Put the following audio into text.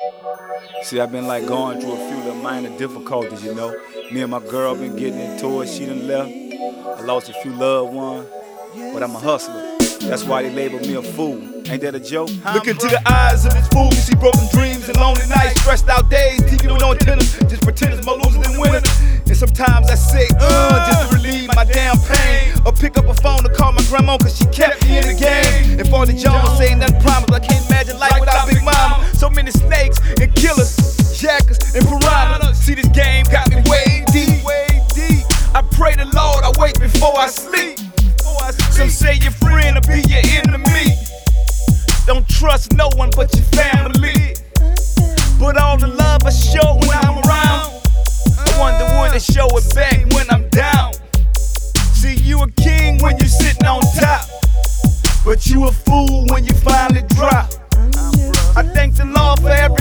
See, I've been like going through a few little minor difficulties, you know. Me and my girl been getting into it, she done left. I lost a few loved ones, but I'm a hustler. That's why they label me a fool. Ain't that a joke? Look into the eyes of this fool, you see broken dreams and lonely nights, stressed out days, thinking with no antennas, just pretend it's more losers than winners. And sometimes I say, just to relieve my damn pain, or pick up a phone to call my grandma cause she